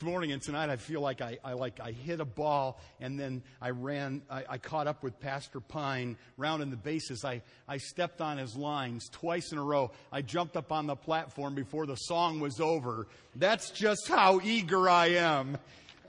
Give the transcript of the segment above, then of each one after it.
morning and tonight I feel like I hit a ball and then I caught up with Pastor Pine rounding the bases. I stepped on his lines twice in a row. I jumped up on the platform before the song was over. That's just how eager I am.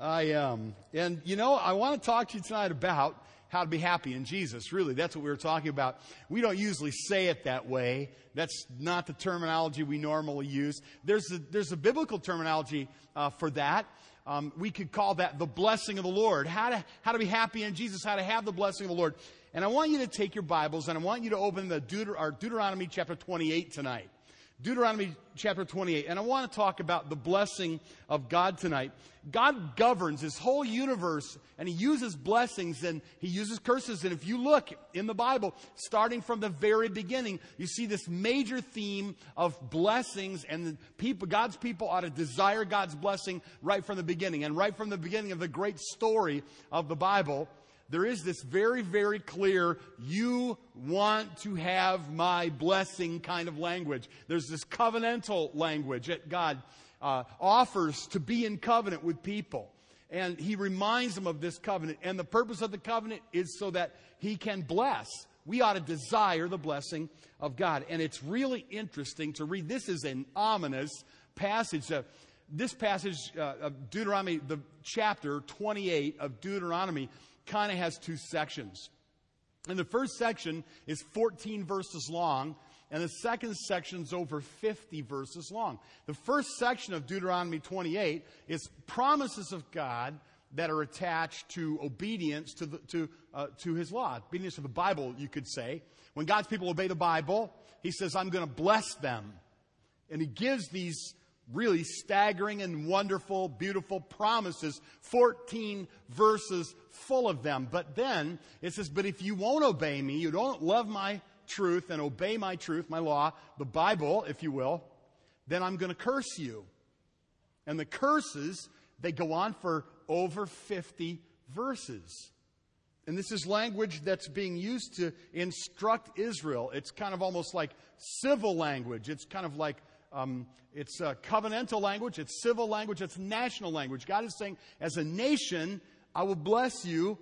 And I want to talk to you tonight about how to be happy in Jesus. Really, that's what we were talking about. We don't usually say it that way. That's not the terminology we normally use. There's a biblical terminology for that. We could call that the blessing of the Lord. How to be happy in Jesus, how to have the blessing of the Lord. And I want you to take your Bibles and I want you to open the Deuteronomy chapter 28 tonight. Deuteronomy chapter 28. And I want to talk about the blessing of God tonight. God governs His whole universe, and He uses blessings and He uses curses. And if you look in the Bible, starting from the very beginning, you see this major theme of blessings, and God's people ought to desire God's blessing right from the beginning. And right from the beginning of the great story of the Bible, there is this very, very clear, you want to have my blessing kind of language. There's this covenantal language that God offers to be in covenant with people. And He reminds them of this covenant. And the purpose of the covenant is so that He can bless. We ought to desire the blessing of God. And it's really interesting to read. This is an ominous passage. This passage of Deuteronomy, the chapter 28 of Deuteronomy, kind of has two sections. And the first section is 14 verses long, and the second section is over 50 verses long. The first section of Deuteronomy 28 is promises of God that are attached to obedience to His law, obedience to the Bible, you could say. When God's people obey the Bible, He says, I'm going to bless them. And He gives these really staggering and wonderful, beautiful promises, 14 verses full of them. But then it says, but if you won't obey me, you don't love my truth and obey my truth, my law, the Bible, if you will, then I'm going to curse you. And the curses, they go on for over 50 verses. And this is language that's being used to instruct Israel. It's kind of almost like civil language. It's kind of like it's covenantal language, it's civil language, it's national language. God is saying, as a nation, I will bless you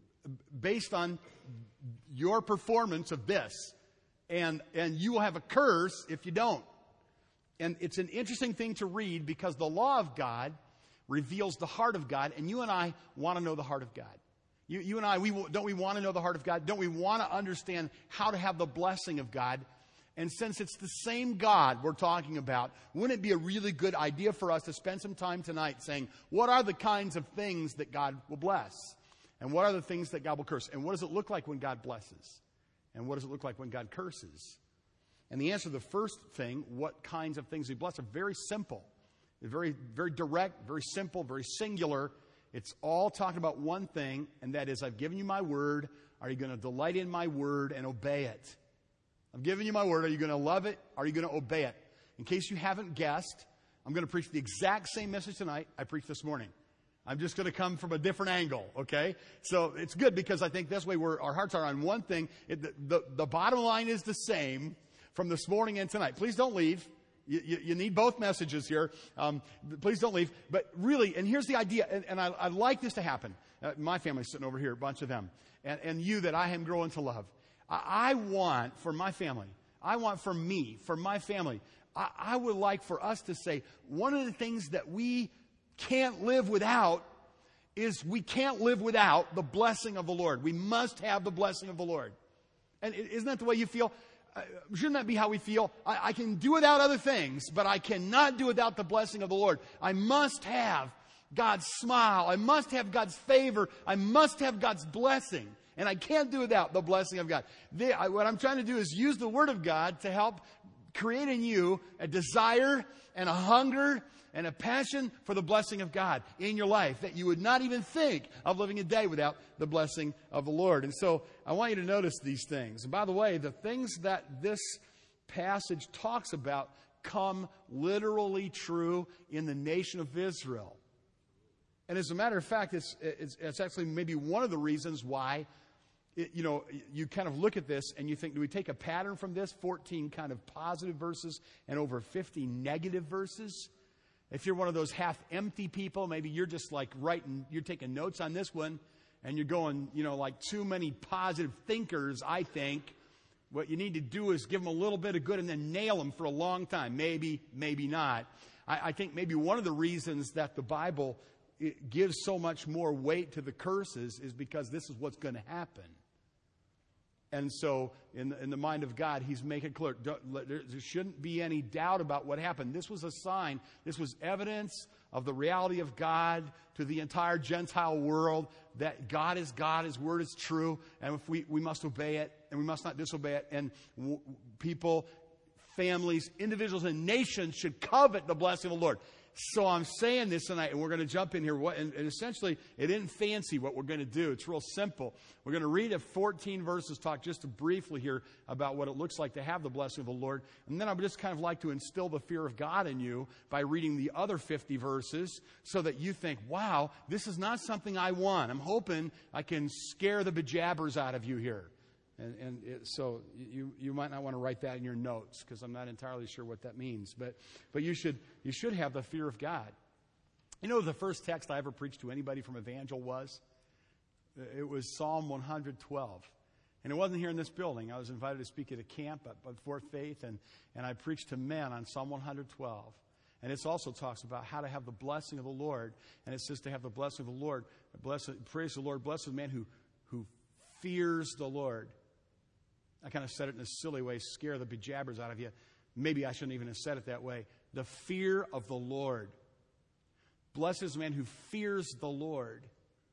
based on your performance of this. And you will have a curse if you don't. And it's an interesting thing to read because the law of God reveals the heart of God, and you and I want to know the heart of God. You and I, don't we want to know the heart of God? Don't we want to understand how to have the blessing of God? And since it's the same God we're talking about, wouldn't it be a really good idea for us to spend some time tonight saying, what are the kinds of things that God will bless? And what are the things that God will curse? And what does it look like when God blesses? And what does it look like when God curses? And the answer to the first thing, what kinds of things He blesses, are very simple. They're very, very direct, very simple, very singular. It's all talking about one thing, and that is, I've given you my word. Are you going to delight in my word and obey it? I've given you my word. Are you going to love it? Are you going to obey it? In case you haven't guessed, I'm going to preach the exact same message tonight I preached this morning. I'm just going to come from a different angle, okay? So it's good because I think that's the way our hearts are on one thing. The bottom line is the same from this morning and tonight. Please don't leave. You need both messages here. Please don't leave. But really, and here's the idea, and I'd like this to happen. My family's sitting over here, a bunch of them. And you that I am growing to love. I want for my family, I want for me, for my family, I would like for us to say, one of the things that we can't live without is we can't live without the blessing of the Lord. We must have the blessing of the Lord. And isn't that the way you feel? Shouldn't that be how we feel? I can do without other things, but I cannot do without the blessing of the Lord. I must have God's smile. I must have God's favor. I must have God's blessing. And I can't do without the blessing of God. What I'm trying to do is use the Word of God to help create in you a desire and a hunger and a passion for the blessing of God in your life, that you would not even think of living a day without the blessing of the Lord. And so I want you to notice these things. And by the way, the things that this passage talks about come literally true in the nation of Israel. And as a matter of fact, it's actually maybe one of the reasons why you kind of look at this and you think, do we take a pattern from this? 14 kind of positive verses and over 50 negative verses. If you're one of those half-empty people, maybe you're just like you're taking notes on this one, and you're going, like too many positive thinkers, I think. What you need to do is give them a little bit of good and then nail them for a long time. Maybe, maybe not. I think maybe one of the reasons that the Bible gives so much more weight to the curses is because this is what's going to happen. And so, in the mind of God, He's making clear, there shouldn't be any doubt about what happened. This was a sign. This was evidence of the reality of God to the entire Gentile world, that God is God, His Word is true, and if we must obey it, and we must not disobey it. And people, families, individuals, and nations should covet the blessing of the Lord. So I'm saying this tonight, and we're going to jump in here. And essentially, it isn't fancy what we're going to do. It's real simple. We're going to read 14 verses, talk just briefly here about what it looks like to have the blessing of the Lord. And then I would just kind of like to instill the fear of God in you by reading the other 50 verses so that you think, wow, this is not something I want. I'm hoping I can scare the bejabbers out of you here. So you might not want to write that in your notes because I'm not entirely sure what that means. But you should have the fear of God. You know the first text I ever preached to anybody from Evangel was? It was Psalm 112. And it wasn't here in this building. I was invited to speak at a camp at Fort Faith, and I preached to men on Psalm 112. And it also talks about how to have the blessing of the Lord. And it says to have the blessing of the Lord, praise the Lord, blessed the man who fears the Lord. I kind of said it in a silly way, scare the bejabbers out of you. Maybe I shouldn't even have said it that way. The fear of the Lord. Blessed is the man who fears the Lord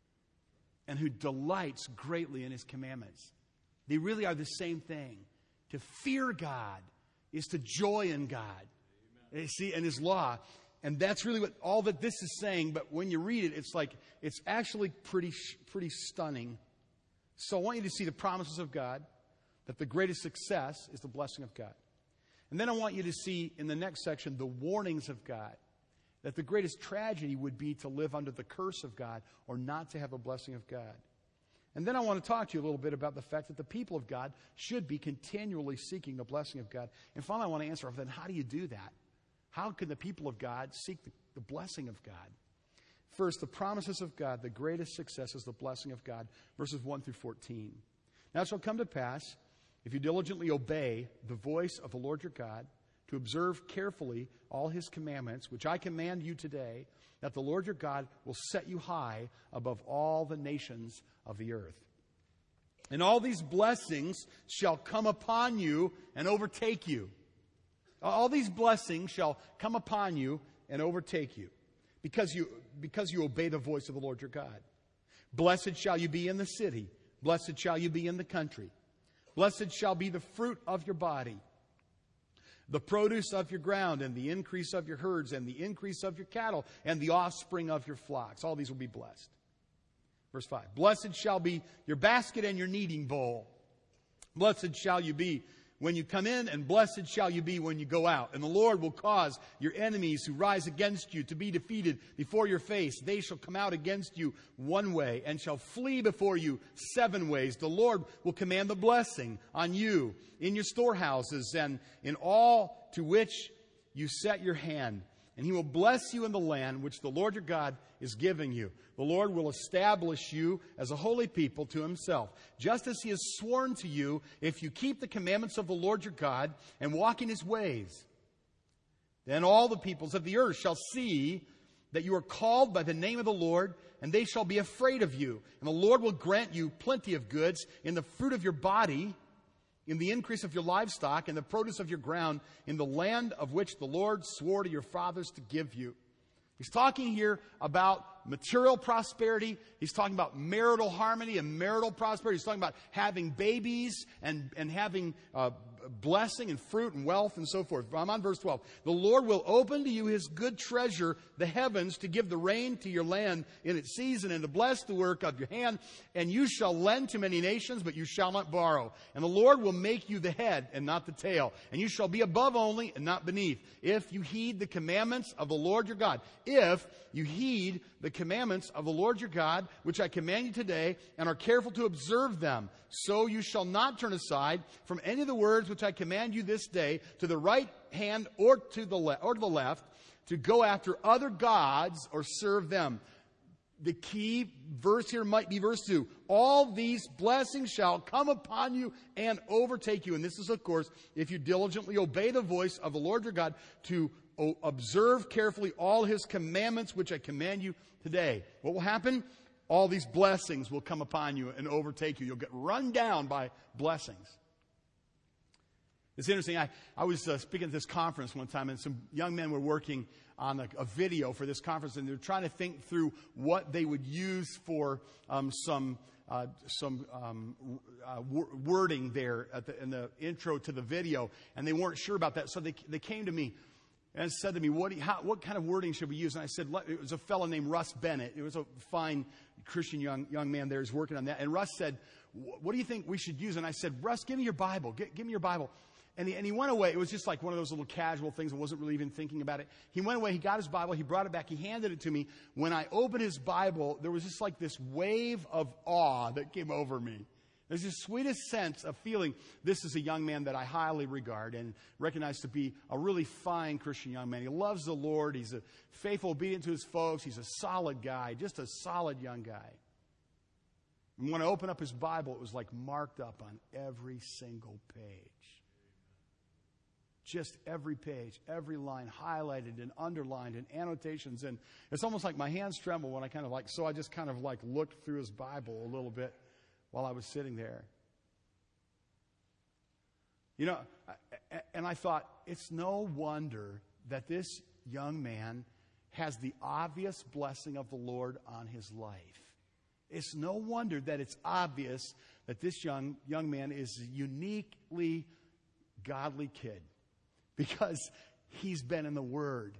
and who delights greatly in His commandments. They really are the same thing. To fear God is to joy in God. You see, in His law. And that's really what all that this is saying. But when you read it, it's actually pretty stunning. So I want you to see the promises of God, that the greatest success is the blessing of God. And then I want you to see in the next section the warnings of God, that the greatest tragedy would be to live under the curse of God or not to have a blessing of God. And then I want to talk to you a little bit about the fact that the people of God should be continually seeking the blessing of God. And finally, I want to answer, then how do you do that? How can the people of God seek the blessing of God? First, the promises of God, the greatest success is the blessing of God, verses 1 through 14. Now it shall come to pass, if you diligently obey the voice of the Lord your God, to observe carefully all His commandments, which I command you today, that the Lord your God will set you high above all the nations of the earth. And all these blessings shall come upon you and overtake you. All these blessings shall come upon you and overtake you, because you obey the voice of the Lord your God. Blessed shall you be in the city. Blessed shall you be in the country. Blessed shall be the fruit of your body, the produce of your ground, and the increase of your herds, and the increase of your cattle, and the offspring of your flocks. All these will be blessed. Verse 5. Blessed shall be your basket and your kneading bowl. Blessed shall you be when you come in, and blessed shall you be when you go out. And the Lord will cause your enemies who rise against you to be defeated before your face. They shall come out against you one way, and shall flee before you 7 ways. The Lord will command the blessing on you in your storehouses and in all to which you set your hand. And He will bless you in the land which the Lord your God is giving you. The Lord will establish you as a holy people to Himself, just as He has sworn to you, if you keep the commandments of the Lord your God and walk in His ways. Then all the peoples of the earth shall see that you are called by the name of the Lord, and they shall be afraid of you. And the Lord will grant you plenty of goods in the fruit of your body, in the increase of your livestock, in the produce of your ground, in the land of which the Lord swore to your fathers to give you. He's talking here about material prosperity. He's talking about marital harmony and marital prosperity. He's talking about having babies and having blessing and fruit and wealth and so forth. I'm on verse 12. The Lord will open to you His good treasure, the heavens, to give the rain to your land in its season, and to bless the work of your hand. And you shall lend to many nations, but you shall not borrow. And the Lord will make you the head and not the tail. And you shall be above only and not beneath, if you heed the commandments of the Lord your God. If you heed the commandments of the Lord your God, which I command you today, and are careful to observe them. So you shall not turn aside from any of the words which I command you this day, to the right hand or to the left, to go after other gods or serve them. The key verse here might be verse 2. All these blessings shall come upon you and overtake you. And this is, of course, if you diligently obey the voice of the Lord your God to observe carefully all his commandments, which I command you today. What will happen? All these blessings will come upon you and overtake you. You'll get run down by blessings. It's interesting. I was speaking at this conference one time, and some young men were working on a video for this conference, and they were trying to think through what they would use for some wording there in the intro to the video, and they weren't sure about that. So they came to me and said to me, what kind of wording should we use? And I said, it was a fellow named Russ Bennett. It was a fine Christian young man there who's working on that. And Russ said, what do you think we should use? And I said, Russ, give me your Bible. Give me your Bible. And he went away. It was just like one of those little casual things. I wasn't really even thinking about it. He went away. He got his Bible. He brought it back. He handed it to me. When I opened his Bible, there was just like this wave of awe that came over me. There's the sweetest sense of feeling this is a young man that I highly regard and recognize to be a really fine Christian young man. He loves the Lord. He's a faithful, obedient to his folks. He's a solid guy, just a solid young guy. And when I opened up his Bible, it was like marked up on every single page. Just every page, every line highlighted and underlined and annotations. And it's almost like my hands tremble when I I just kind of looked through his Bible a little bit while I was sitting there. You know, and I thought, it's no wonder that this young man has the obvious blessing of the Lord on his life. It's no wonder that it's obvious that this young man is a uniquely godly kid. Because he's been in the Word.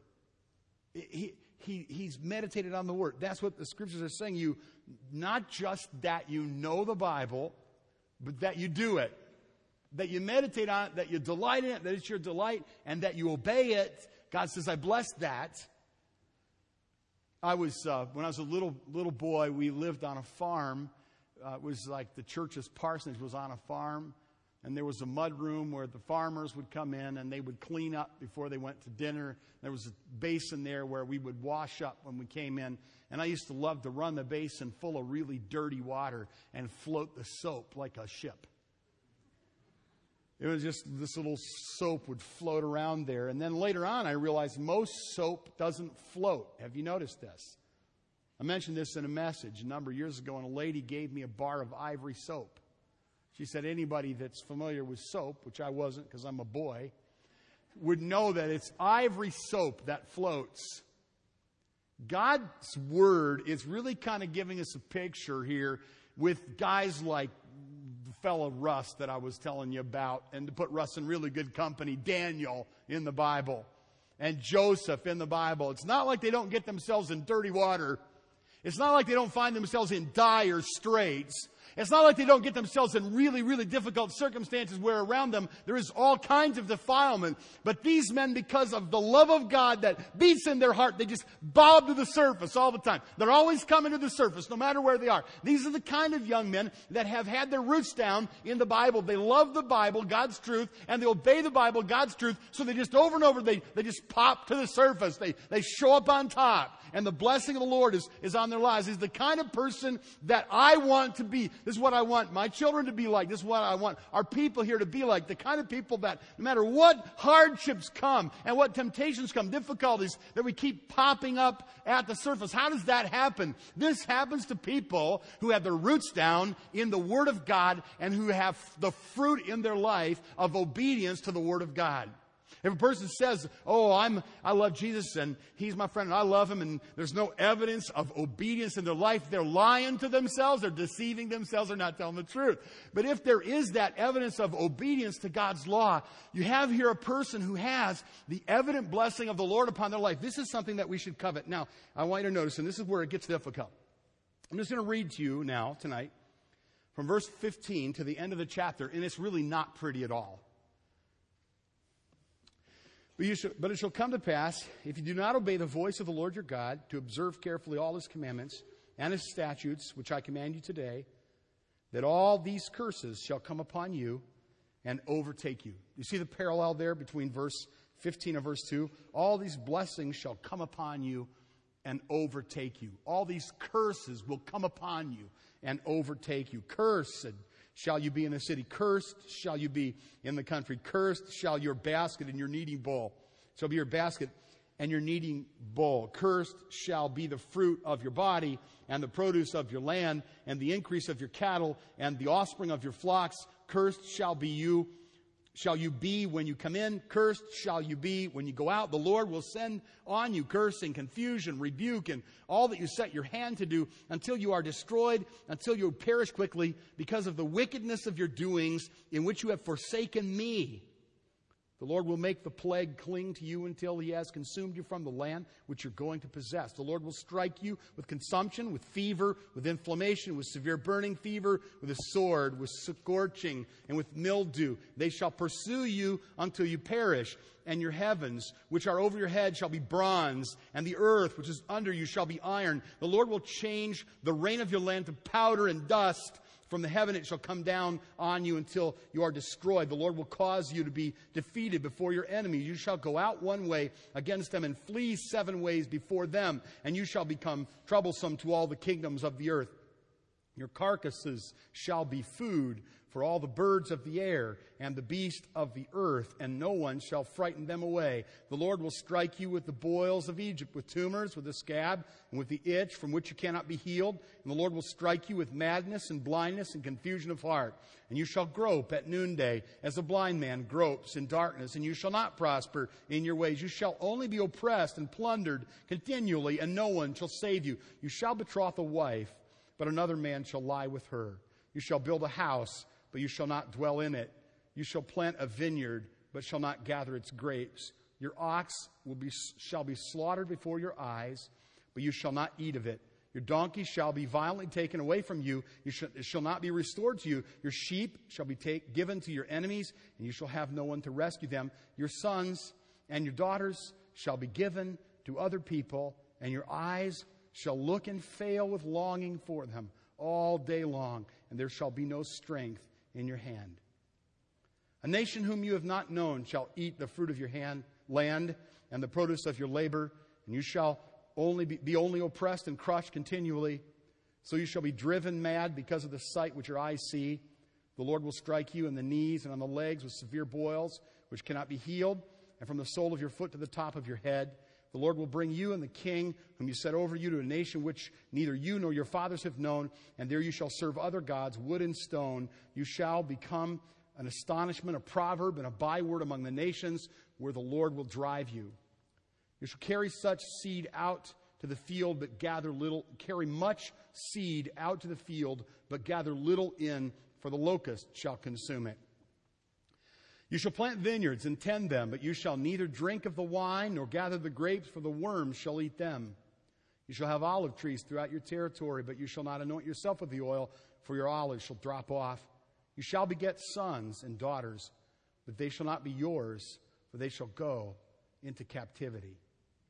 He's meditated on the Word. That's what the Scriptures are saying. You, not just that you know the Bible, but that you do it. That you meditate on it, that you delight in it, that it's your delight, and that you obey it. God says, I bless that. When I was a little boy, we lived on a farm. It was like the church's parsonage was on a farm. And there was a mud room where the farmers would come in and they would clean up before they went to dinner. There was a basin there where we would wash up when we came in. And I used to love to run the basin full of really dirty water and float the soap like a ship. It was just this little soap would float around there. And then later on I realized most soap doesn't float. Have you noticed this? I mentioned this in a message a number of years ago, and a lady gave me a bar of ivory soap. She said anybody that's familiar with soap, which I wasn't because I'm a boy, would know that it's ivory soap that floats. God's Word is really kind of giving us a picture here with guys like the fellow Russ that I was telling you about, and to put Russ in really good company, Daniel in the Bible and Joseph in the Bible. It's not like they don't get themselves in dirty water. It's not like they don't find themselves in dire straits. It's not like they don't get themselves in really, really difficult circumstances where around them there is all kinds of defilement. But these men, because of the love of God that beats in their heart, they just bob to the surface all the time. They're always coming to the surface, no matter where they are. These are the kind of young men that have had their roots down in the Bible. They love the Bible, God's truth, and they obey the Bible, God's truth. So they just over and over, they just pop to the surface. They show up on top. And the blessing of the Lord is on their lives. He's the kind of person that I want to be. This is what I want my children to be like. This is what I want our people here to be like. The kind of people that no matter what hardships come and what temptations come, difficulties, that we keep popping up at the surface. How does that happen? This happens to people who have their roots down in the Word of God and who have the fruit in their life of obedience to the Word of God. If a person says, I love Jesus and He's my friend and I love Him, and there's no evidence of obedience in their life, they're lying to themselves, they're deceiving themselves, they're not telling the truth. But if there is that evidence of obedience to God's law, you have here a person who has the evident blessing of the Lord upon their life. This is something that we should covet. Now, I want you to notice, and this is where it gets difficult. I'm just going to read to you now, tonight, from verse 15 to the end of the chapter, and it's really not pretty at all. But it shall come to pass, if you do not obey the voice of the Lord your God, to observe carefully all His commandments and His statutes, which I command you today, that all these curses shall come upon you and overtake you. You see the parallel there between verse 15 of verse 2, all these blessings shall come upon you and overtake you. All these curses will come upon you and overtake you. Cursed shall you be in the city. Cursed shall you be in the country. Cursed shall your basket and your kneading bowl. Shall be your basket and your kneading bowl. Cursed shall be the fruit of your body and the produce of your land and the increase of your cattle and the offspring of your flocks. Cursed shall you be when you come in. Cursed shall you be when you go out. The Lord will send on you cursing, confusion, rebuke, and all that you set your hand to do until you are destroyed, until you perish quickly because of the wickedness of your doings in which you have forsaken me. The Lord will make the plague cling to you until he has consumed you from the land which you're going to possess. The Lord will strike you with consumption, with fever, with inflammation, with severe burning fever, with a sword, with scorching, and with mildew. They shall pursue you until you perish. And your heavens, which are over your head, shall be bronze, and the earth, which is under you, shall be iron. The Lord will change the rain of your land to powder and dust. From the heaven it shall come down on you until you are destroyed. The Lord will cause you to be defeated before your enemies. You shall go out one way against them and flee 7 ways before them, and you shall become troublesome to all the kingdoms of the earth. Your carcasses shall be food for all the birds of the air and the beasts of the earth, and no one shall frighten them away. The Lord will strike you with the boils of Egypt, with tumors, with the scab, and with the itch from which you cannot be healed. And the Lord will strike you with madness and blindness and confusion of heart. And you shall grope at noonday as a blind man gropes in darkness, and you shall not prosper in your ways. You shall only be oppressed and plundered continually, and no one shall save you. You shall betroth a wife, but another man shall lie with her. You shall build a house, but you shall not dwell in it. You shall plant a vineyard, but shall not gather its grapes. Your ox shall be slaughtered before your eyes, but you shall not eat of it. Your donkey shall be violently taken away from you. It shall not be restored to you. Your sheep shall be given to your enemies, and you shall have no one to rescue them. Your sons and your daughters shall be given to other people, and your eyes shall look and fail with longing for them all day long, and there shall be no strength in your hand. A nation whom you have not known shall eat the fruit of your land and the produce of your labor, and you shall be only oppressed and crushed continually. So you shall be driven mad because of the sight which your eyes see. The Lord will strike you in the knees and on the legs with severe boils, which cannot be healed, and from the sole of your foot to the top of your head. The Lord will bring you and the king whom you set over you to a nation which neither you nor your fathers have known, and there you shall serve other gods, wood and stone. You shall become an astonishment, a proverb, and a byword among the nations where the Lord will drive you. You shall carry such seed out to the field, but gather little. Carry much seed out to the field, but gather little in, for the locust shall consume it. You shall plant vineyards and tend them, but you shall neither drink of the wine nor gather the grapes, for the worms shall eat them. You shall have olive trees throughout your territory, but you shall not anoint yourself with the oil, for your olives shall drop off. You shall beget sons and daughters, but they shall not be yours, for they shall go into captivity.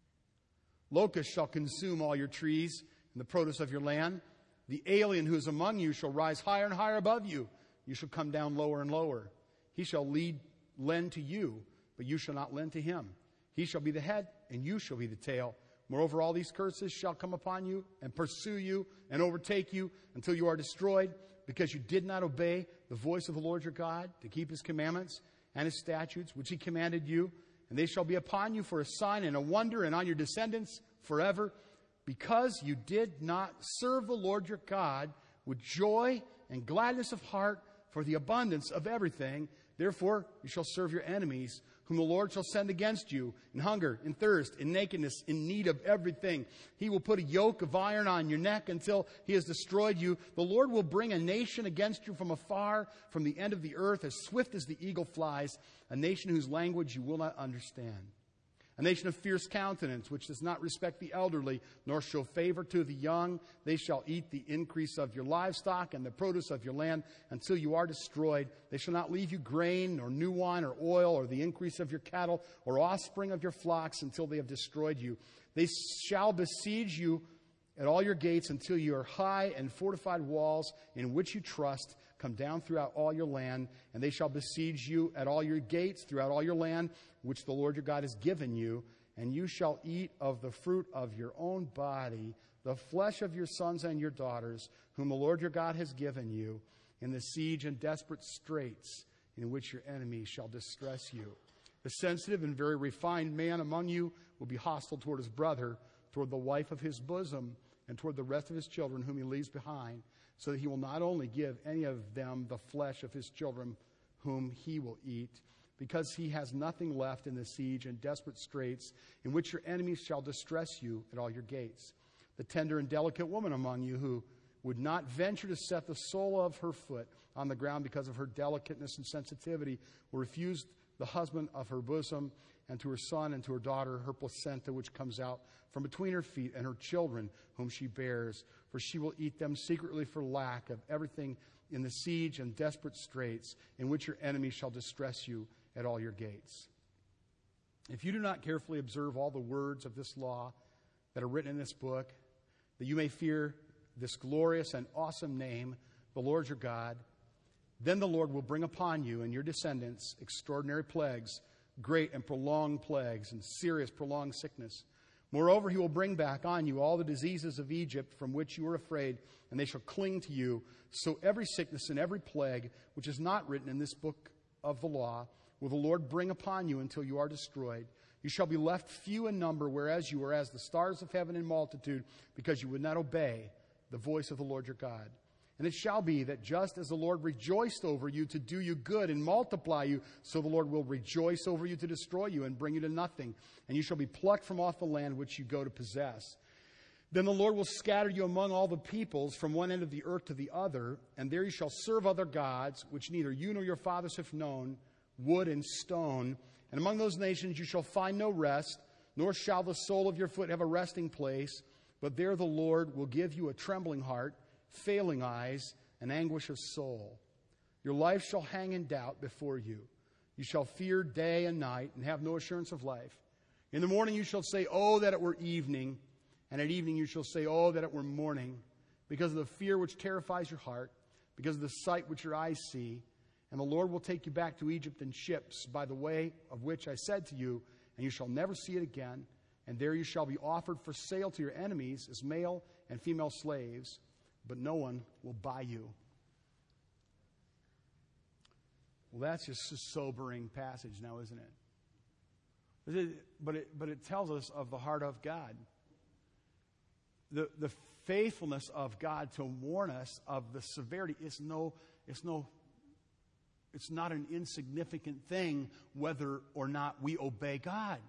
Locusts shall consume all your trees and the produce of your land. The alien who is among you shall rise higher and higher above you. You shall come down lower and lower. He shall lend to you, but you shall not lend to him. He shall be the head, and you shall be the tail. Moreover, all these curses shall come upon you and pursue you and overtake you until you are destroyed, because you did not obey the voice of the Lord your God to keep his commandments and his statutes, which he commanded you. And they shall be upon you for a sign and a wonder, and on your descendants forever, because you did not serve the Lord your God with joy and gladness of heart for the abundance of everything. Therefore, you shall serve your enemies, whom the Lord shall send against you, in hunger, in thirst, in nakedness, in need of everything. He will put a yoke of iron on your neck until he has destroyed you. The Lord will bring a nation against you from afar, from the end of the earth, as swift as the eagle flies, a nation whose language you will not understand. A nation of fierce countenance, which does not respect the elderly, nor show favor to the young. They shall eat the increase of your livestock and the produce of your land until you are destroyed. They shall not leave you grain, nor new wine, or oil, or the increase of your cattle, or offspring of your flocks, until they have destroyed you. They shall besiege you at all your gates until you are high and fortified walls in which you trust come down throughout all your land, and they shall besiege you at all your gates throughout all your land, which the Lord your God has given you. And you shall eat of the fruit of your own body, the flesh of your sons and your daughters, whom the Lord your God has given you, in the siege and desperate straits in which your enemies shall distress you. The sensitive and very refined man among you will be hostile toward his brother, toward the wife of his bosom, and toward the rest of his children whom he leaves behind, so that he will not only give any of them the flesh of his children whom he will eat, because he has nothing left in the siege and desperate straits in which your enemies shall distress you at all your gates. The tender and delicate woman among you who would not venture to set the sole of her foot on the ground because of her delicateness and sensitivity will refuse the husband of her bosom, and to her son and to her daughter her placenta, which comes out from between her feet, and her children whom she bears, for she will eat them secretly for lack of everything in the siege and desperate straits in which your enemies shall distress you at all your gates. If you do not carefully observe all the words of this law that are written in this book, that you may fear this glorious and awesome name, the Lord your God, then the Lord will bring upon you and your descendants extraordinary plagues, great and prolonged plagues, and serious prolonged sickness. Moreover, he will bring back on you all the diseases of Egypt from which you were afraid, and they shall cling to you. So every sickness and every plague, which is not written in this book of the law, will the Lord bring upon you until you are destroyed. You shall be left few in number, whereas you are as the stars of heaven in multitude, because you would not obey the voice of the Lord your God. And it shall be that just as the Lord rejoiced over you to do you good and multiply you, so the Lord will rejoice over you to destroy you and bring you to nothing. And you shall be plucked from off the land which you go to possess. Then the Lord will scatter you among all the peoples from one end of the earth to the other, and there you shall serve other gods, which neither you nor your fathers have known, wood and stone. And among those nations you shall find no rest, nor shall the sole of your foot have a resting place. But there the Lord will give you a trembling heart, failing eyes, and anguish of soul. Your life shall hang in doubt before you. You shall fear day and night, and have no assurance of life. In the morning you shall say, "Oh, that it were evening." And at evening you shall say, "Oh, that it were morning," because of the fear which terrifies your heart, because of the sight which your eyes see. And the Lord will take you back to Egypt in ships, by the way of which I said to you, and you shall never see it again. And there you shall be offered for sale to your enemies as male and female slaves, but no one will buy you. Well, that's just a sobering passage now, isn't it? But it tells us of the heart of God. The faithfulness of God to warn us of the severity it's not an insignificant thing whether or not we obey God.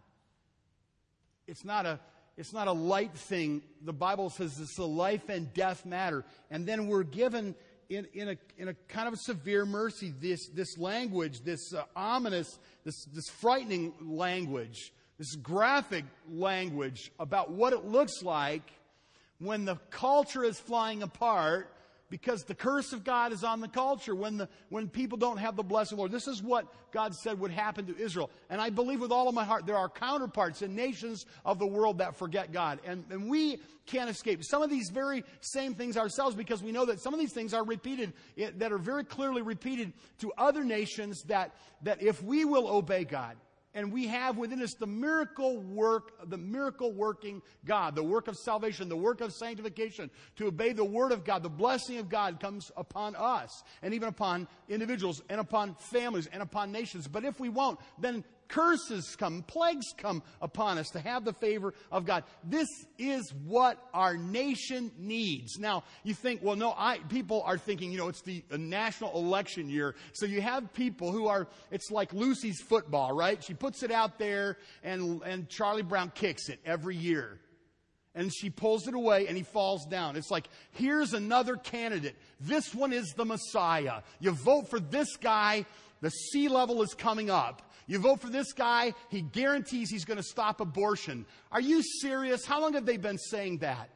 It's not a light thing. The Bible says it's a life and death matter. And then we're given in a kind of a severe mercy this language, this ominous, this frightening language, this graphic language about what it looks like when the culture is flying apart because the curse of God is on the culture, when people don't have the blessed Lord. This is what God said would happen to Israel. And I believe with all of my heart there are counterparts in nations of the world that forget God. And we can't escape some of these very same things ourselves, because we know that some of these things are repeated, that are very clearly repeated to other nations, that if we will obey God, and we have within us the miracle working God, the work of salvation, the work of sanctification, to obey the Word of God. The blessing of God comes upon us, and even upon individuals, and upon families, and upon nations. But if we won't, then curses come, plagues come upon us to have the favor of God. This is what our nation needs. Now, you think, well, no, people are thinking, it's the national election year. So you have people who are, it's like Lucy's football, right? She puts it out there and Charlie Brown kicks it every year. And she pulls it away and he falls down. It's like, here's another candidate. This one is the Messiah. You vote for this guy, the sea level is coming up. You vote for this guy, he guarantees he's going to stop abortion. Are you serious? How long have they been saying that?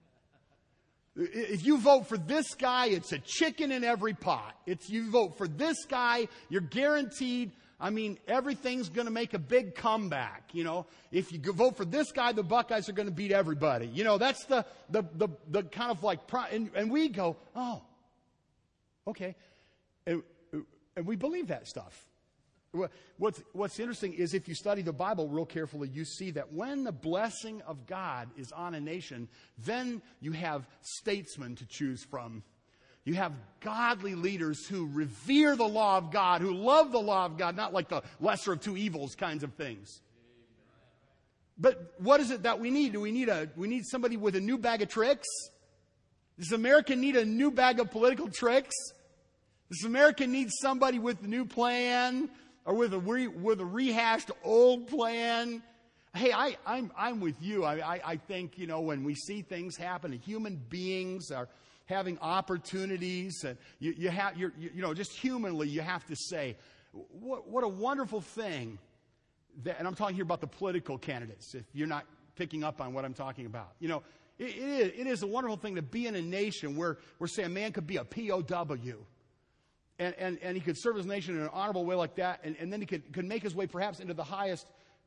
If you vote for this guy, it's a chicken in every pot. You vote for this guy, you're guaranteed, everything's going to make a big comeback. If you vote for this guy, the Buckeyes are going to beat everybody. That's the kind of like, and we go, oh, okay. And we believe that stuff. What's interesting is if you study the Bible real carefully, you see that when the blessing of God is on a nation, then you have statesmen to choose from. You have godly leaders who revere the law of God, who love the law of God, not like the lesser of two evils kinds of things. But what is it that we need? Do we need somebody with a new bag of tricks? Does America need a new bag of political tricks? Does America need somebody with a new plan or with a rehashed old plan? Hey, I'm with you. I think, when we see things happen, human beings are having opportunities, and just humanly, you have to say, what a wonderful thing. And I'm talking here about the political candidates, if you're not picking up on what I'm talking about. It is a wonderful thing to be in a nation where say, a man could be a POW. And he could serve his nation in an honorable way like that, and then he could make his way perhaps into the highest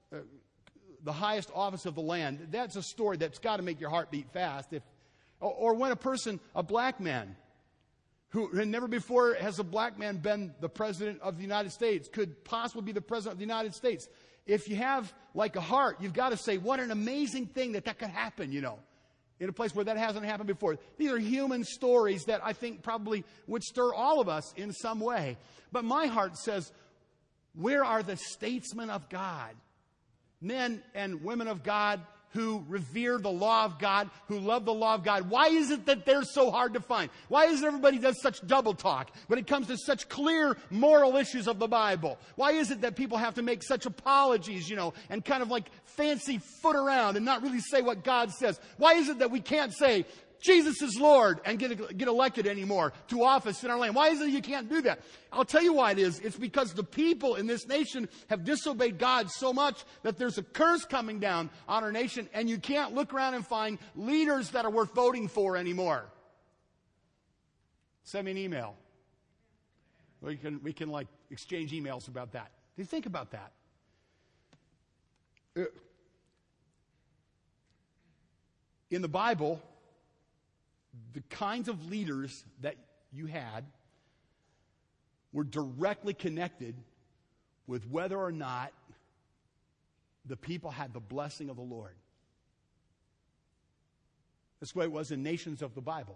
office of the land. That's a story that's got to make your heart beat fast. Or when a black man, who never before has a black man been the president of the United States, could possibly be the president of the United States. If you have like a heart, you've got to say, what an amazing thing that could happen, in a place where that hasn't happened before. These are human stories that I think probably would stir all of us in some way. But my heart says, where are the statesmen of God? Men and women of God who revere the law of God, who love the law of God. Why is it that they're so hard to find? Why is it everybody does such double talk when it comes to such clear moral issues of the Bible? Why is it that people have to make such apologies, and kind of like fancy foot around and not really say what God says? Why is it that we can't say, Jesus is Lord, and get elected anymore to office in our land? Why is it you can't do that? I'll tell you why it is. It's because the people in this nation have disobeyed God so much that there's a curse coming down on our nation, and you can't look around and find leaders that are worth voting for anymore. Send me an email. We can like exchange emails about that. Do you think about that? In the Bible, the kinds of leaders that you had were directly connected with whether or not the people had the blessing of the Lord. That's the way it was in nations of the Bible.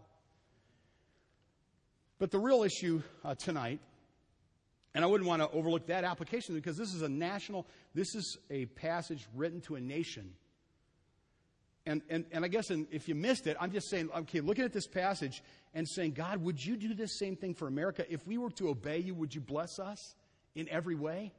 But the real issue tonight, and I wouldn't want to overlook that application because this is a passage written to a nation. And I guess if you missed it, I'm just saying, okay, looking at this passage and saying, God, would you do this same thing for America? If we were to obey you, would you bless us in every way?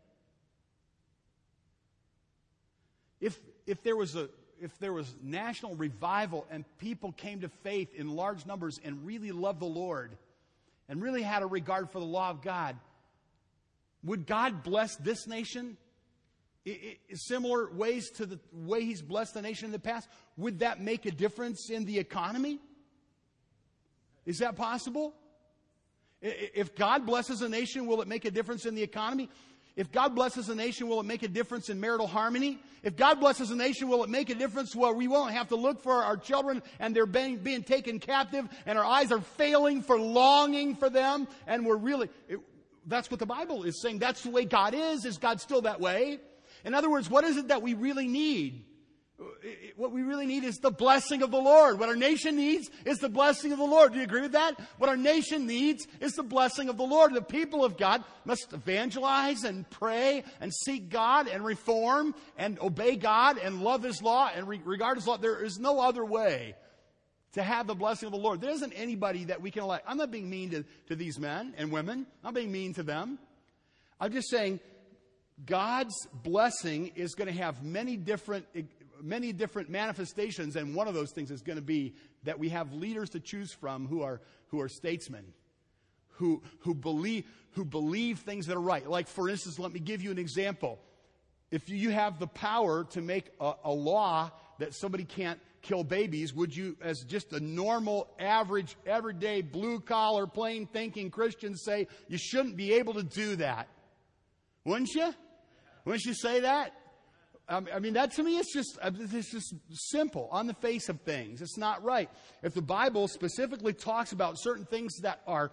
If there was national revival and people came to faith in large numbers and really loved the Lord and really had a regard for the law of God, would God bless this nation? Similar ways to the way he's blessed the nation in the past? Would that make a difference in the economy? Is that possible? If God blesses a nation, will it make a difference in the economy? If God blesses a nation, will it make a difference in marital harmony? If God blesses a nation, will it make a difference where we won't have to look for our children and they're being taken captive and our eyes are failing for longing for them? And that's what the Bible is saying. That's the way God is. Is God still that way? In other words, what is it that we really need? What we really need is the blessing of the Lord. What our nation needs is the blessing of the Lord. Do you agree with that? What our nation needs is the blessing of the Lord. The people of God must evangelize and pray and seek God and reform and obey God and love His law and regard His law. There is no other way to have the blessing of the Lord. There isn't anybody that we can elect. I'm not being mean to these men and women. I'm being mean to them. I'm just saying God's blessing is going to have many different manifestations, and one of those things is going to be that we have leaders to choose from who are statesmen, who believe things that are right. Like, for instance, let me give you an example. If you have the power to make a law that somebody can't kill babies, would you, as just a normal, average, everyday, blue-collar, plain-thinking Christian, say you shouldn't be able to do that? Wouldn't you? Wouldn't you say that? I mean, that to me is just simple on the face of things. It's not right. If the Bible specifically talks about certain things that are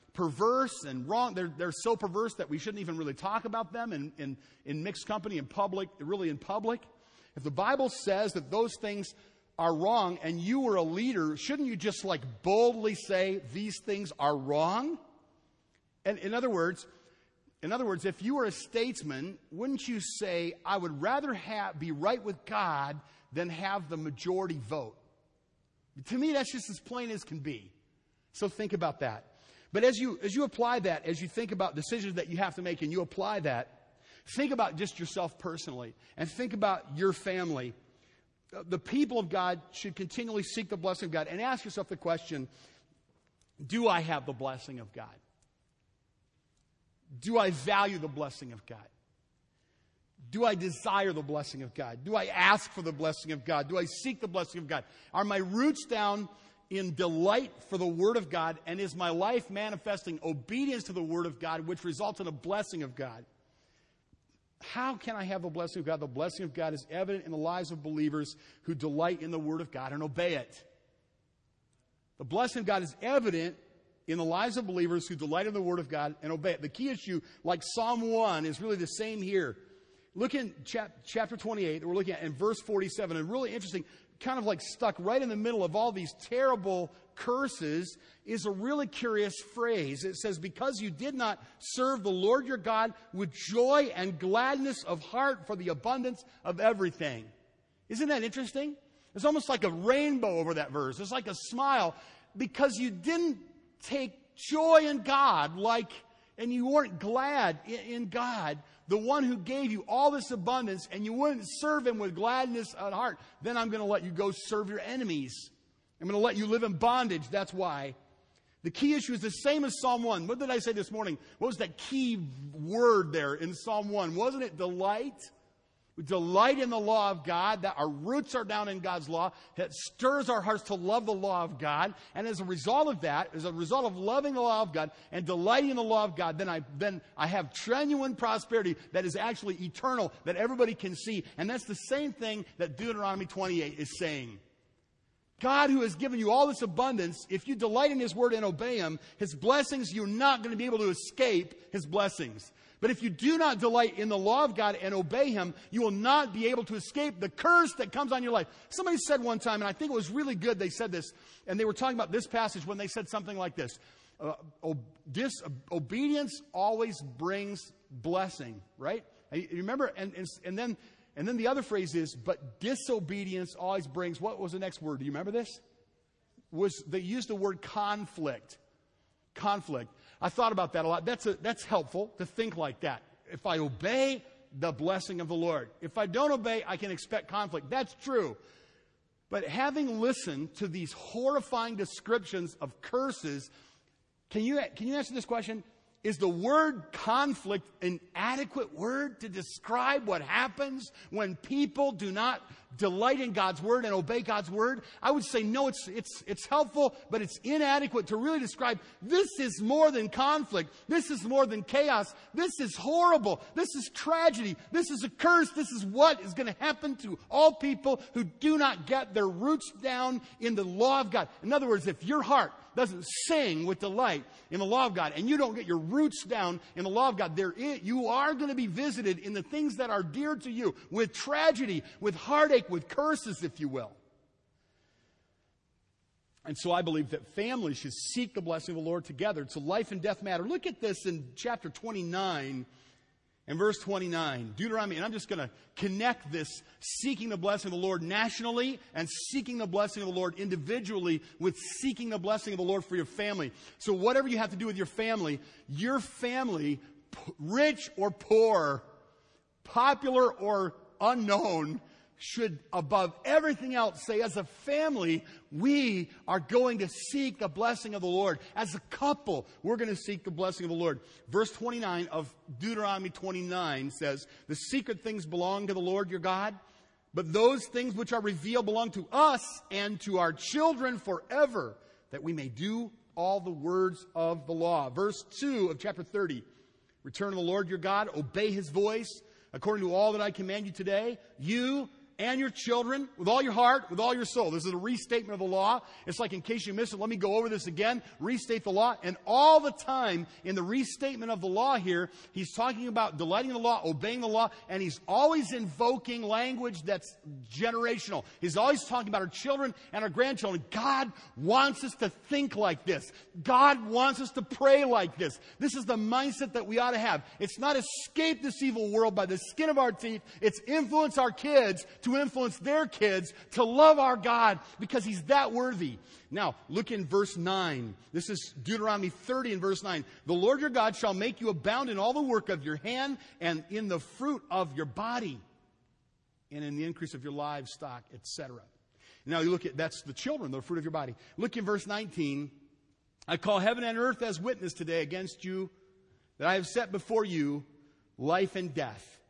perverse and wrong. They're so perverse that we shouldn't even really talk about them in mixed company, in public, really in public. If the Bible says that those things are wrong and you were a leader, shouldn't you just like boldly say these things are wrong? And in other words, if you were a statesman, wouldn't you say, I would rather be right with God than have the majority vote? To me, that's just as plain as can be. So think about that. But as you apply that, as you think about decisions that you have to make and you apply that, think about just yourself personally and think about your family. The people of God should continually seek the blessing of God and ask yourself the question, do I have the blessing of God? Do I value the blessing of God? Do I desire the blessing of God? Do I ask for the blessing of God? Do I seek the blessing of God? Are my roots down in delight for the Word of God? And is my life manifesting obedience to the Word of God, which results in a blessing of God? How can I have the blessing of God? The blessing of God is evident in the lives of believers who delight in the Word of God and obey it. The blessing of God is evident in the lives of believers who delight in the Word of God and obey it. The key issue, like Psalm 1, is really the same here. Look in chapter 28 that we're looking at in verse 47, and really interesting, kind of like stuck right in the middle of all these terrible curses, is a really curious phrase. It says, because you did not serve the Lord your God with joy and gladness of heart for the abundance of everything. Isn't that interesting? It's almost like a rainbow over that verse. It's like a smile because you didn't take joy in God and you weren't glad in God, the one who gave you all this abundance, and you wouldn't serve Him with gladness at heart. Then I'm going to let you go serve your enemies. I'm going to let you live in bondage. That's why. The key issue is the same as Psalm 1. What did I say this morning? What was that key word there in Psalm 1? Wasn't it delight? We delight in the law of God, that our roots are down in God's law. That stirs our hearts to love the law of God. And as a result of that, as a result of loving the law of God and delighting in the law of God, then I have genuine prosperity that is actually eternal, that everybody can see. And that's the same thing that Deuteronomy 28 is saying. God, who has given you all this abundance, if you delight in His word and obey Him, His blessings, you're not going to be able to escape His blessings. But if you do not delight in the law of God and obey Him, you will not be able to escape the curse that comes on your life. Somebody said one time, and I think it was really good, they said this, and they were talking about this passage when they said something like this. Obedience always brings blessing, right? You remember? And then the other phrase is, but disobedience always brings, what was the next word? Do you remember this? They used the word conflict. Conflict. I thought about that a lot. That's helpful to think like that. If I obey, the blessing of the Lord. If I don't obey, I can expect conflict. That's true. But having listened to these horrifying descriptions of curses, can you answer this question? Is the word conflict an adequate word to describe what happens when people do not delight in God's word and obey God's word? I would say no, it's helpful, but it's inadequate to really describe this is more than conflict. This is more than chaos. This is horrible. This is tragedy. This is a curse. This is what is going to happen to all people who do not get their roots down in the law of God. In other words, if your heart doesn't sing with delight in the law of God, and you don't get your roots down in the law of God, you are going to be visited in the things that are dear to you with tragedy, with heartache, with curses, if you will. And so I believe that families should seek the blessing of the Lord together. It's a life and death matter. Look at this in chapter 29 and verse 29. Deuteronomy, and I'm just going to connect this seeking the blessing of the Lord nationally and seeking the blessing of the Lord individually with seeking the blessing of the Lord for your family. So whatever you have to do with your family, rich or poor, popular or unknown, should above everything else say, as a family, we are going to seek the blessing of the Lord. As a couple, we're going to seek the blessing of the Lord. Verse 29 of Deuteronomy 29 says, the secret things belong to the Lord your God, but those things which are revealed belong to us and to our children forever, that we may do all the words of the law. Verse 2 of chapter 30, return to the Lord your God, obey His voice, according to all that I command you today, you and your children with all your heart, with all your soul. This is a restatement of the law. It's like, in case you missed it, let me go over this again. Restate the law. And all the time in the restatement of the law here, he's talking about delighting in the law, obeying the law, and he's always invoking language that's generational. He's always talking about our children and our grandchildren. God wants us to think like this. God wants us to pray like this. This is the mindset that we ought to have. It's not escape this evil world by the skin of our teeth. It's influence our kids to influence their kids to love our God because He's that worthy. Now, look in verse 9. This is Deuteronomy 30 and verse 9. The Lord your God shall make you abound in all the work of your hand and in the fruit of your body and in the increase of your livestock, etc. Now, you look at, that's the children, the fruit of your body. Look in verse 19. I call heaven and earth as witness today against you that I have set before you life and death,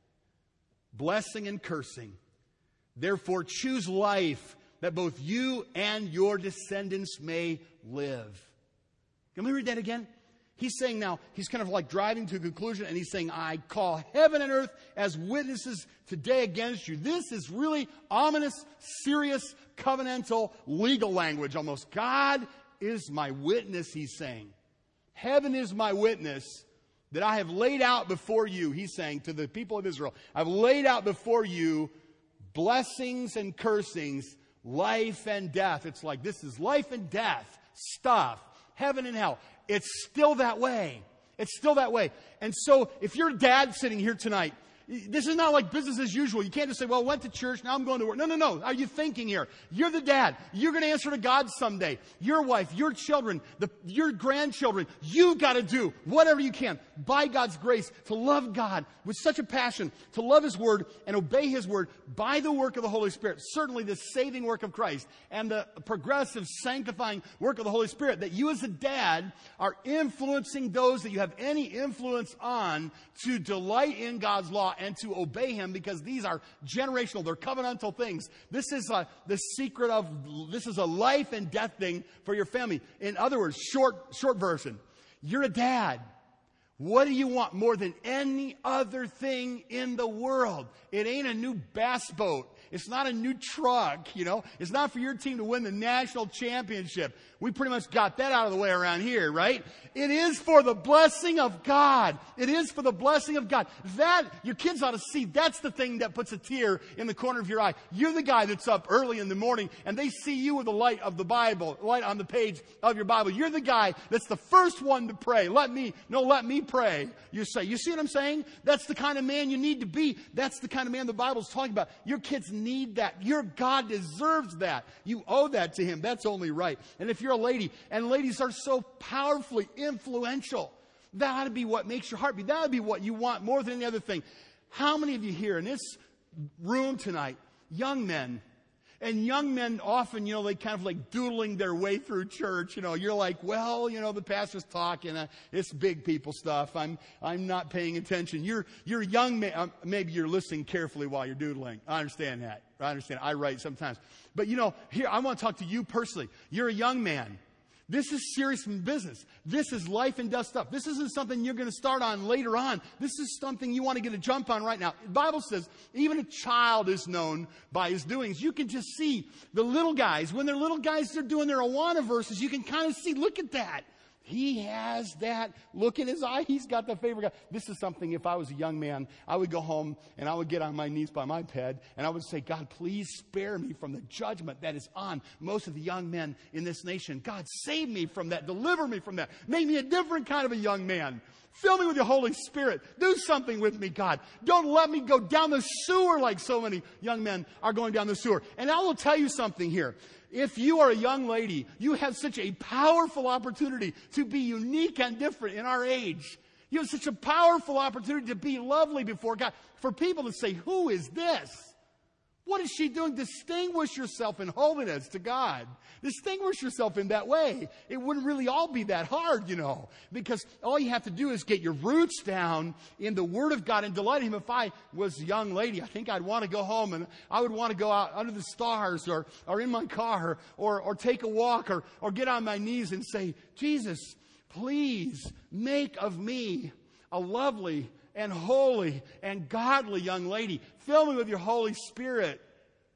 blessing and cursing. Therefore, choose life that both you and your descendants may live. Can we read that again? He's saying now, he's kind of like driving to a conclusion, and he's saying, I call heaven and earth as witnesses today against you. This is really ominous, serious, covenantal, legal language almost. God is my witness, he's saying. Heaven is my witness that I have laid out before you, he's saying to the people of Israel, I've laid out before you blessings and cursings, life and death. It's like this is life and death stuff, heaven and hell. It's still that way. It's still that way. And so if you're a dad sitting here tonight, this is not like business as usual. You can't just say, well, I went to church, now I'm going to work. No. Are you thinking here? You're the dad. You're going to answer to God someday. Your wife, your children, your grandchildren. You got to do whatever you can by God's grace to love God with such a passion, to love His Word and obey His Word by the work of the Holy Spirit. Certainly the saving work of Christ and the progressive sanctifying work of the Holy Spirit, that you as a dad are influencing those that you have any influence on to delight in God's law and to obey Him, because these are generational, they're covenantal things. This is the secret of, this is a life and death thing for your family. In other words, short version, you're a dad. What do you want more than any other thing in the world? It ain't a new bass boat. It's not a new truck, It's not for your team to win the national championship. We pretty much got that out of the way around here, right? It is for the blessing of God. It is for the blessing of God. That, your kids ought to see, that's the thing that puts a tear in the corner of your eye. You're the guy that's up early in the morning and they see you with the light of the Bible, light on the page of your Bible. You're the guy that's the first one to pray. Let me pray. You say, you see what I'm saying? That's the kind of man you need to be. That's the kind of man the Bible's talking about. Your kids need that. Your God deserves that. You owe that to Him. That's only right. And if you're a lady, and ladies are so powerfully influential, that ought to be what makes your heart beat. That would be what you want more than any other thing. How many of you here in this room tonight, young men, and young men often, they kind of like doodling their way through church. You're like, well, the pastor's talking. It's big people stuff. I'm not paying attention. You're a young man. Maybe you're listening carefully while you're doodling. I understand that. I write sometimes. But here, I want to talk to you personally. You're a young man. This is serious business. This is life and death stuff. This isn't something you're going to start on later on. This is something you want to get a jump on right now. The Bible says even a child is known by his doings. You can just see the little guys. When they're little guys, they're doing their Awana verses. You can kind of see, look at that. He has that look in his eye. He's got the favorite God. This is something, if I was a young man, I would go home and I would get on my knees by my bed and I would say, God, please spare me from the judgment that is on most of the young men in this nation. God, save me from that. Deliver me from that. Make me a different kind of a young man. Fill me with your Holy Spirit. Do something with me, God. Don't let me go down the sewer like so many young men are going down the sewer. And I will tell you something here. If you are a young lady, you have such a powerful opportunity to be unique and different in our age. You have such a powerful opportunity to be lovely before God. For people to say, who is this? What is she doing? Distinguish yourself in holiness to God. Distinguish yourself in that way. It wouldn't really all be that hard, because all you have to do is get your roots down in the Word of God and delight in Him. If I was a young lady, I think I'd want to go home and I would want to go out under the stars or in my car or take a walk or get on my knees and say, Jesus, please make of me a lovely and holy and godly young lady. Fill me with your Holy Spirit.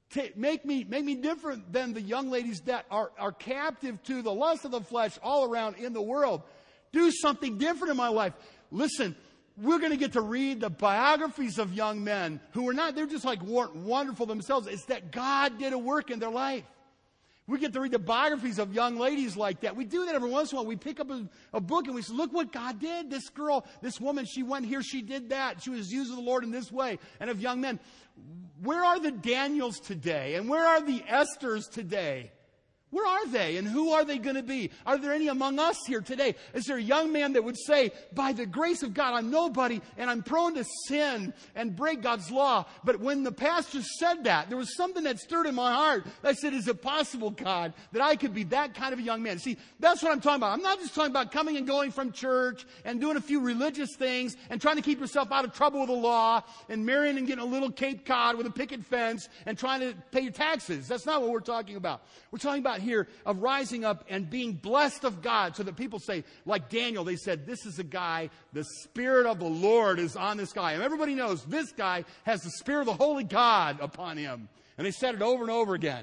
Make me different than the young ladies that are captive to the lust of the flesh all around in the world. Do something different in my life. Listen, we're going to get to read the biographies of young men who they're just like wonderful themselves. It's that God did a work in their life. We get to read the biographies of young ladies like that. We do that every once in a while. We pick up a book and we say, look what God did. This girl, this woman, she went here, she did that. She was used of the Lord in this way. And of young men, where are the Daniels today? And where are the Esthers today? Where are they? And who are they going to be? Are there any among us here today? Is there a young man that would say, by the grace of God, I'm nobody and I'm prone to sin and break God's law? But when the pastor said that, there was something that stirred in my heart. I said, is it possible, God, that I could be that kind of a young man? See, that's what I'm talking about. I'm not just talking about coming and going from church and doing a few religious things and trying to keep yourself out of trouble with the law and marrying and getting a little Cape Cod with a picket fence and trying to pay your taxes. That's not what we're talking about. We're talking about here of rising up and being blessed of God so that people say, like Daniel, they said, this is a guy, the Spirit of the Lord is on this guy. And everybody knows this guy has the Spirit of the Holy God upon him. And they said it over and over again.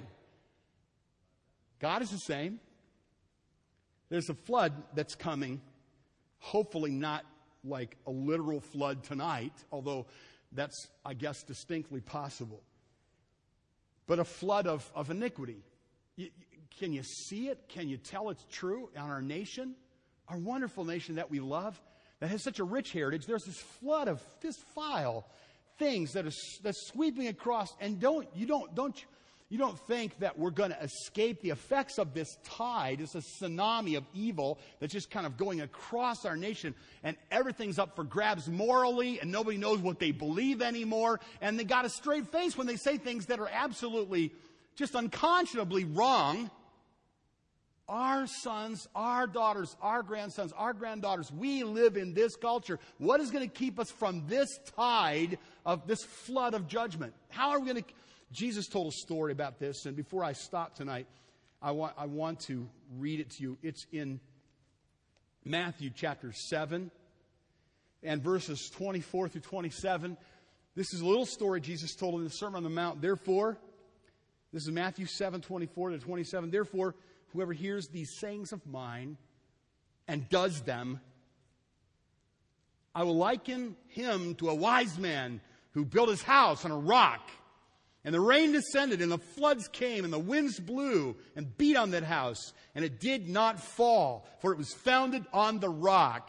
God is the same. There's a flood that's coming. Hopefully not like a literal flood tonight, although that's, I guess, distinctly possible. But a flood of iniquity. Can you see it? Can you tell it's true on our nation? Our wonderful nation that we love, that has such a rich heritage. There's this flood of this vile things that's sweeping across. And you don't think that we're going to escape the effects of this tide. It's a tsunami of evil that's just kind of going across our nation. And everything's up for grabs morally, and nobody knows what they believe anymore. And they got a straight face when they say things that are absolutely just unconscionably wrong. Our sons, our daughters, our grandsons, our granddaughters, we live in this culture. What is going to keep us from this tide of this flood of judgment? How are we going to... Jesus told a story about this, and before I stop tonight, I want to read it to you. It's in Matthew chapter 7 and verses 24 through 27. This is a little story Jesus told in the Sermon on the Mount. Therefore, this is Matthew 7, 24 to 27. Therefore, whoever hears these sayings of mine and does them, I will liken him to a wise man who built his house on a rock. And the rain descended, and the floods came, and the winds blew and beat on that house, and it did not fall, for it was founded on the rock.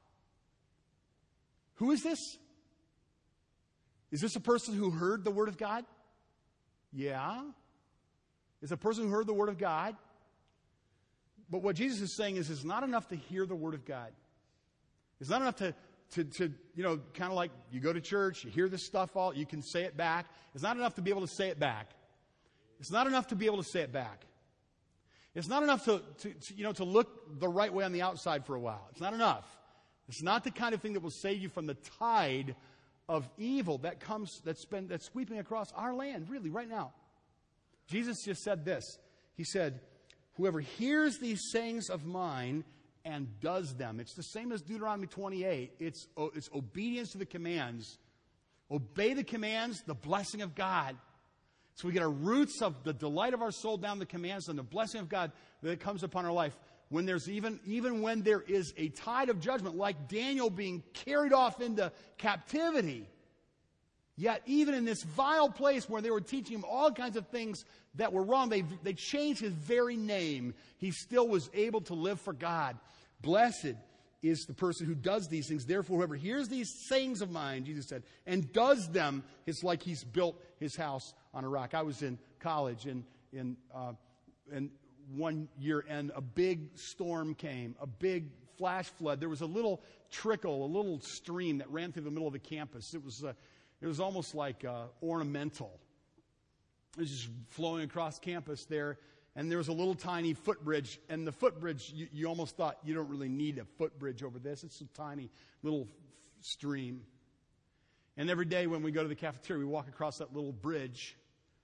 Who is this? Is this a person who heard the Word of God? Yeah. It's a person who heard the Word of God. But what Jesus is saying is it's not enough to hear the Word of God. It's not enough to kind of like you go to church, you hear this stuff you can say it back. It's not enough to be able to say it back. It's not enough to be able to say it back. It's not enough to look the right way on the outside for a while. It's not enough. It's not the kind of thing that will save you from the tide of evil that's sweeping across our land, really, right now. Jesus just said this. He said, whoever hears these sayings of mine and does them. It's the same as Deuteronomy 28. It's obedience to the commands. Obey the commands, the blessing of God. So we get our roots of the delight of our soul down the commands and the blessing of God that comes upon our life. When there's even when there is a tide of judgment, like Daniel being carried off into captivity. Yet even in this vile place where they were teaching him all kinds of things that were wrong, they changed his very name. He still was able to live for God. Blessed is the person who does these things. Therefore, whoever hears these sayings of mine, Jesus said, and does them, it's like he's built his house on a rock. I was in college in one year, and a big storm came, a big flash flood. There was a little trickle, a little stream that ran through the middle of the campus. It was almost like ornamental. It was just flowing across campus there. And there was a little tiny footbridge. And the footbridge, you almost thought you don't really need a footbridge over this. It's a tiny little stream. And every day when we go to the cafeteria, we walk across that little bridge.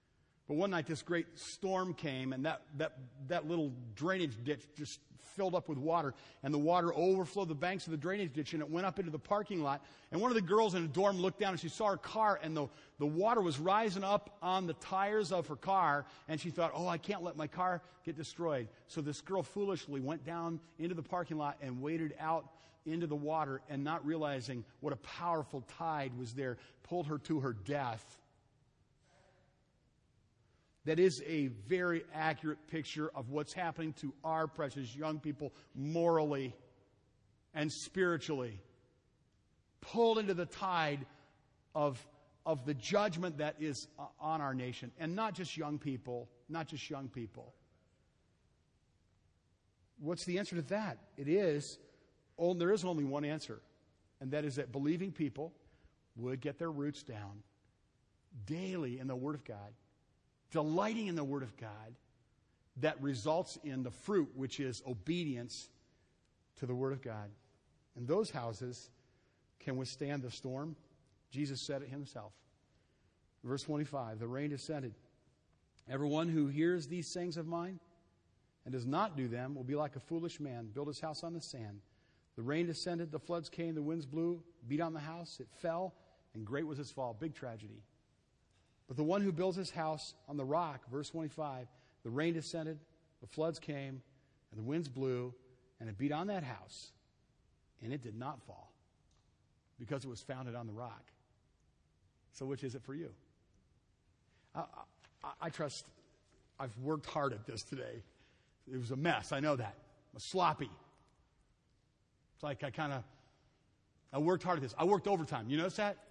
But one night this great storm came, and that little drainage ditch just filled up with water, and the water overflowed the banks of the drainage ditch, and it went up into the parking lot. And one of the girls in the dorm looked down, and she saw her car, and the water was rising up on the tires of her car, and she thought, oh, I can't let my car get destroyed. So this girl foolishly went down into the parking lot and waded out into the water, and not realizing what a powerful tide was there, pulled her to her death. That is a very accurate picture of what's happening to our precious young people morally and spiritually. Pulled into the tide of the judgment that is on our nation. And not just young people. Not just young people. What's the answer to that? There is only one answer. And that is that believing people would get their roots down daily in the Word of God. Delighting in the Word of God that results in the fruit, which is obedience to the Word of God. And those houses can withstand the storm. Jesus said it himself. Verse 25, the rain descended. Everyone who hears these sayings of mine and does not do them will be like a foolish man, built his house on the sand. The rain descended, the floods came, the winds blew, beat on the house, it fell, and great was its fall. Big tragedy. But the one who builds his house on the rock, verse 25, the rain descended, the floods came, and the winds blew, and it beat on that house, and it did not fall, because it was founded on the rock. So which is it for you? I trust I've worked hard at this today. It was a mess, I know that. It was sloppy. It's like I worked hard at this. I worked overtime. You notice that?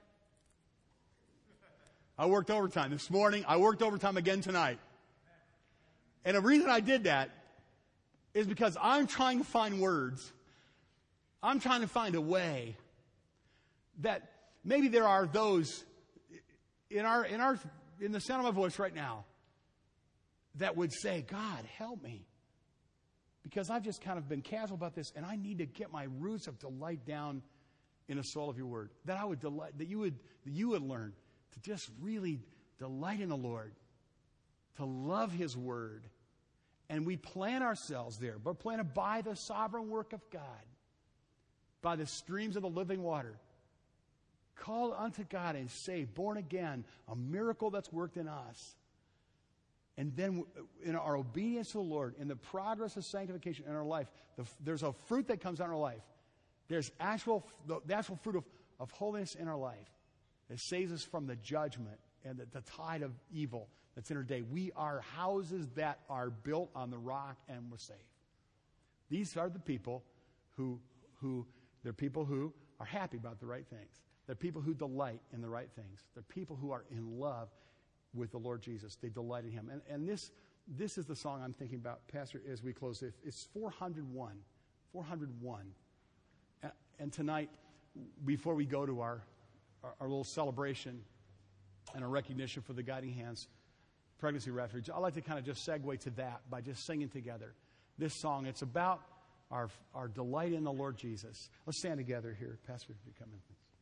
I worked overtime this morning. I worked overtime again tonight. And the reason I did that is because I'm trying to find words. I'm trying to find a way that maybe there are those in the sound of my voice right now that would say, God, help me. Because I've just kind of been casual about this, and I need to get my roots of delight down in the soul of your word. That I would delight, that you would learn to just really delight in the Lord, to love His Word. And we plant ourselves there, but planted by the sovereign work of God, by the streams of the living water. Call unto God and saved, born again, a miracle that's worked in us. And then in our obedience to the Lord, in the progress of sanctification in our life, there's a fruit that comes out in our life. There's the actual fruit of holiness in our life. It saves us from the judgment and the tide of evil that's in our day. We are houses that are built on the rock and we're saved. These are the people who are happy about the right things. They're people who delight in the right things. They're people who are in love with the Lord Jesus. They delight in Him. And this is the song I'm thinking about, Pastor, as we close. It's 401. 401. And tonight, before we go to our little celebration and a recognition for the Guiding Hands Pregnancy Refuge, I'd like to kind of just segue to that by just singing together this song. It's about our delight in the Lord Jesus. Let's stand together here. Pastor, if you come in, please.